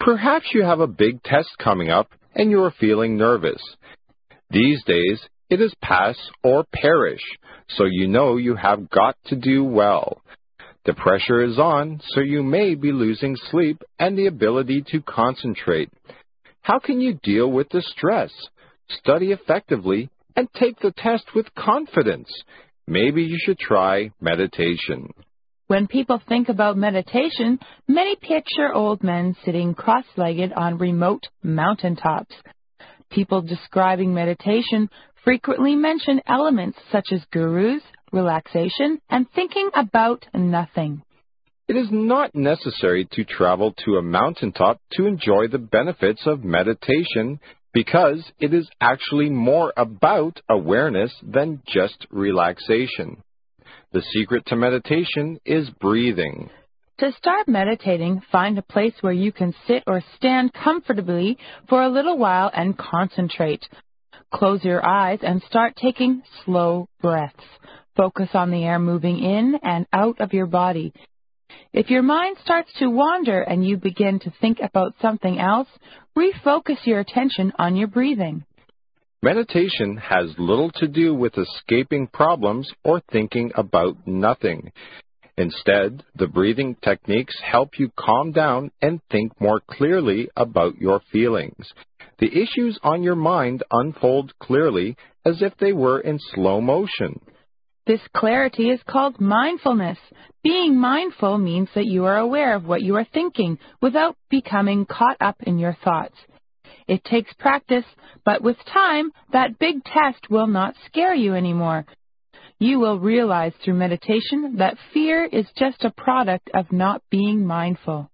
Perhaps you have a big test coming up and you are feeling nervous. These days, it is pass or perish, so you know you have got to do well. The pressure is on, so you may be losing sleep and the ability to concentrate. How can you deal with the stress? Study effectively and take the test with confidence. Maybe you should try meditation. When people think about meditation, many picture old men sitting cross-legged on remote mountaintops. People describing meditation frequently mention elements such as gurus, relaxation, and thinking about nothing. It is not necessary to travel to a mountaintop to enjoy the benefits of meditation because it is actually more about awareness than just relaxation. The secret to meditation is breathing. To start meditating, find a place where you can sit or stand comfortably for a little while and concentrate. Close your eyes and start taking slow breaths. Focus on the air moving in and out of your body. If your mind starts to wander and you begin to think about something else, refocus your attention on your breathing. Meditation has little to do with escaping problems or thinking about nothing. Instead, the breathing techniques help you calm down and think more clearly about your feelings. The issues on your mind unfold clearly as if they were in slow motion. This clarity is called mindfulness. Being mindful means that you are aware of what you are thinking without becoming caught up in your thoughts. It takes practice, but with time, that big test will not scare you anymore. You will realize through meditation that fear is just a product of not being mindful.